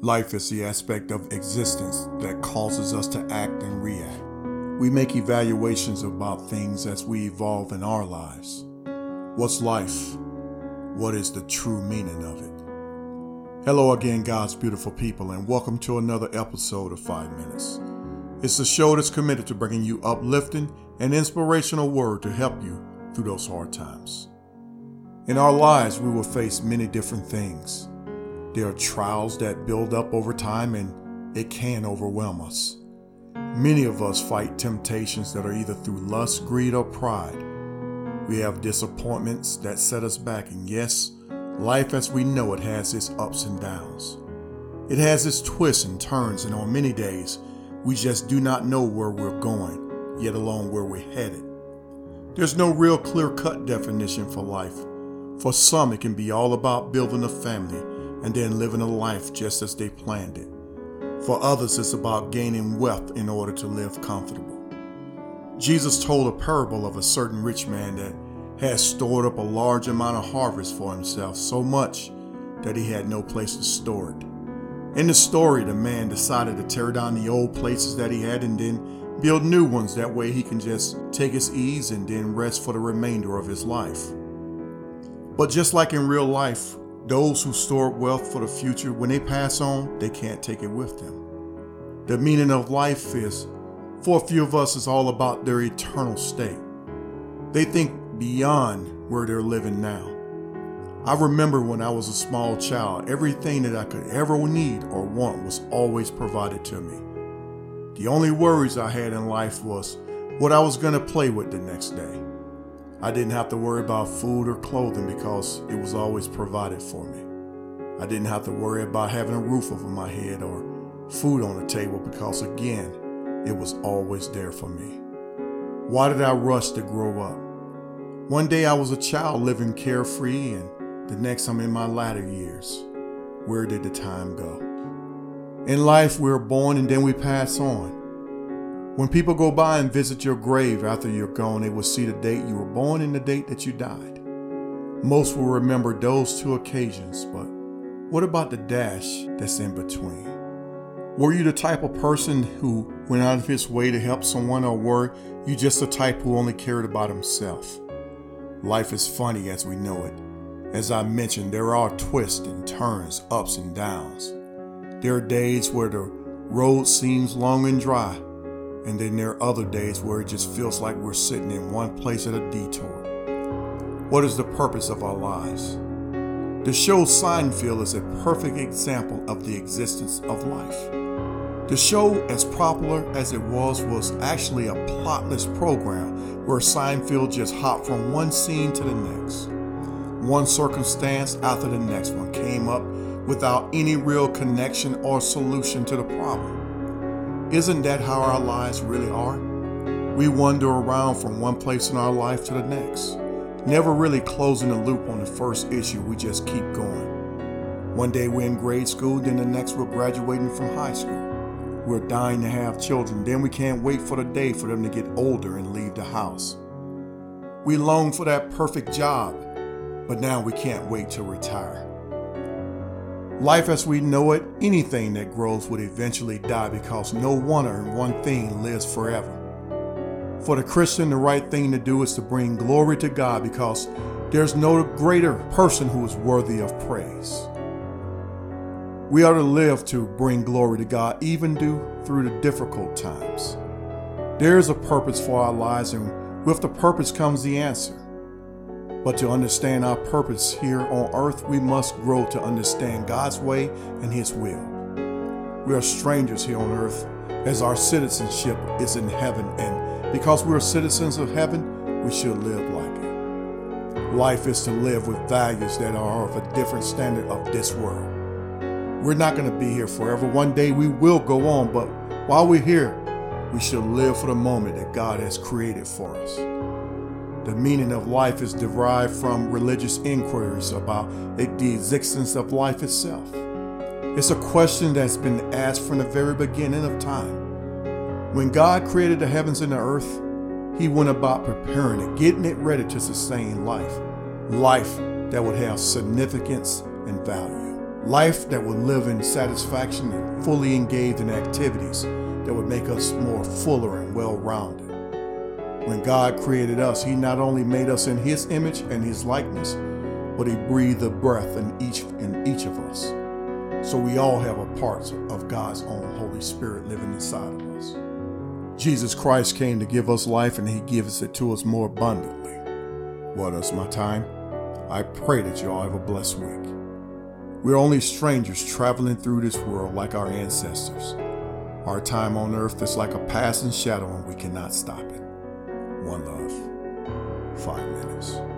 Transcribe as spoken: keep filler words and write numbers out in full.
Life is the aspect of existence that causes us to act and react. We make evaluations about things as we evolve in our lives. What's life? What is the true meaning of it? Hello again, God's beautiful people, and welcome to another episode of Five Minutes. It's a show that's committed to bringing you uplifting and inspirational word to help you through those hard times. In our lives, we will face many different things. There are trials that build up over time, and it can overwhelm us. Many of us fight temptations that are either through lust, greed, or pride. We have disappointments that set us back, and yes, life as we know it has its ups and downs. It has its twists and turns, and on many days, we just do not know where we're going, yet alone where we're headed. There's no real clear-cut definition for life. For some, it can be all about building a family and then living a life just as they planned it. For others, it's about gaining wealth in order to live comfortable. Jesus told a parable of a certain rich man that had stored up a large amount of harvest for himself, so much that he had no place to store it. In the story, the man decided to tear down the old places that he had and then build new ones. That way he can just take his ease and then rest for the remainder of his life. But just like in real life, those who store wealth for the future, when they pass on, they can't take it with them. The meaning of life is, for a few of us, is all about their eternal state. They think beyond where they're living now. I remember when I was a small child, everything that I could ever need or want was always provided to me. The only worries I had in life was what I was going to play with the next day. I didn't have to worry about food or clothing because it was always provided for me. I didn't have to worry about having a roof over my head or food on the table because, again, it was always there for me. Why did I rush to grow up? One day I was a child living carefree, and the next I'm in my latter years. Where did the time go? In life, we're born and then we pass on. When people go by and visit your grave after you're gone, they will see the date you were born and the date that you died. Most will remember those two occasions, but what about the dash that's in between? Were you the type of person who went out of his way to help someone, or were you just the type who only cared about himself? Life is funny as we know it. As I mentioned, there are twists and turns, ups and downs. There are days where the road seems long and dry, and then there are other days where it just feels like we're sitting in one place at a detour. What is the purpose of our lives? The show Seinfeld is a perfect example of the existence of life. The show, as popular as it was, was actually a plotless program where Seinfeld just hopped from one scene to the next. One circumstance after the next one came up without any real connection or solution to the problem. Isn't that how our lives really are? We wander around from one place in our life to the next, never really closing the loop on the first issue. We just keep going. One day we're in grade school, then the next we're graduating from high school. We're dying to have children, then we can't wait for the day for them to get older and leave the house. We long for that perfect job, but now we can't wait to retire. Life as we know it, anything that grows would eventually die because no one or one thing lives forever. For the Christian, the right thing to do is to bring glory to God because there's no greater person who is worthy of praise. We are to live to bring glory to God even through the difficult times. There is a purpose for our lives, and with the purpose comes the answer. But to understand our purpose here on earth, we must grow to understand God's way and His will. We are strangers here on earth as our citizenship is in heaven, and because we are citizens of heaven, we should live like it. Life is to live with values that are of a different standard of this world. We're not going to be here forever. One day we will go on, but while we're here, we should live for the moment that God has created for us. The meaning of life is derived from religious inquiries about the existence of life itself. It's a question that's been asked from the very beginning of time. When God created the heavens and the earth, He went about preparing it, getting it ready to sustain life. Life that would have significance and value. Life that would live in satisfaction and fully engaged in activities that would make us more fuller and well-rounded. When God created us, he not only made us in his image and his likeness, but he breathed the breath in each, in each of us. So we all have a part of God's own Holy Spirit living inside of us. Jesus Christ came to give us life, and he gives it to us more abundantly. Well, that's my time. I pray that you all have a blessed week. We're only strangers traveling through this world like our ancestors. Our time on earth is like a passing shadow, and we cannot stop it. One love. Five minutes.